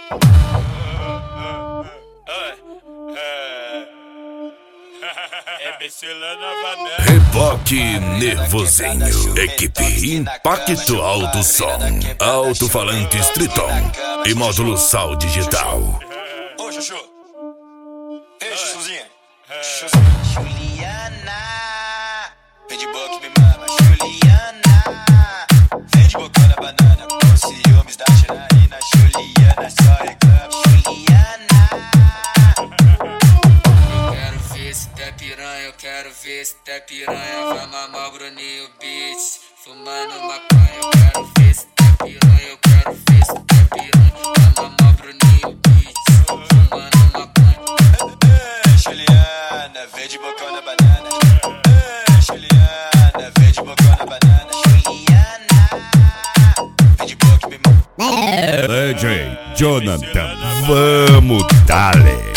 Reboque Nervosinho, equipe Impacto Alto Som, alto-falante Triton e módulo Sal Digital. Ô, Chuchu. Ei, Chuchuzinha. Juliana. Vem de boca e me mama, Juliana. Vem de boca na banana, com ciúmes da Janaína. Juliana, só reclama, Juliana. Eu quero ver se tá piranha, eu quero ver se tá piranha. Vai mamar o Bruninho Beats, fumando maconha. Eu quero ver se tá piranha, eu quero ver se tá piranha. Vai mamar o Bruninho Beats, fumando maconha. Juliana, vem de boca na banana. Juliana, vem de boca na banana. Juliana, vem de boca e me mama. DJ Jonathan, vamos dale.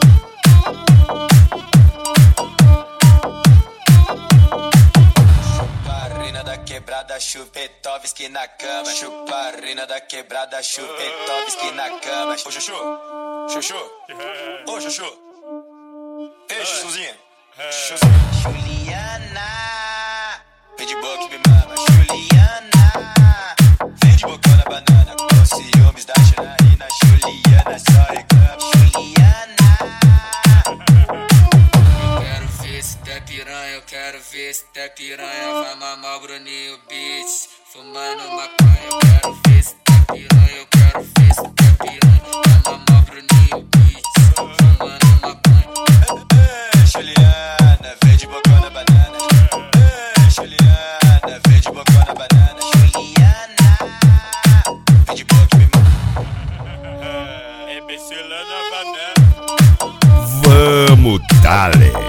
Chuparina da quebrada, Chupetovski na cama. Chuparina da quebrada, Chupetovski na cama. Ô, Chuchu. Chuchu. Ô, Chuchu. Ei, Chuchuzinha. Juliana. Vem de boca e me mama, Juliana. Vem de boca na banana, com ciúmes da Janaína. Juliana, só reclama, Juliana. Eu quero ver se tá piranha, eu quero ver se tá piranha. Vai mamar o Bruninho Beats, fumando maconha. Eu quero ver se tá piranha, eu quero ver se tá piranha. Vai mamar o Bruninho Beats, fumando maconha. Juliana, vem de boca na banana. Juliana, vem de boca na banana. Juliana, vem de boca e me mama. Vamos dale.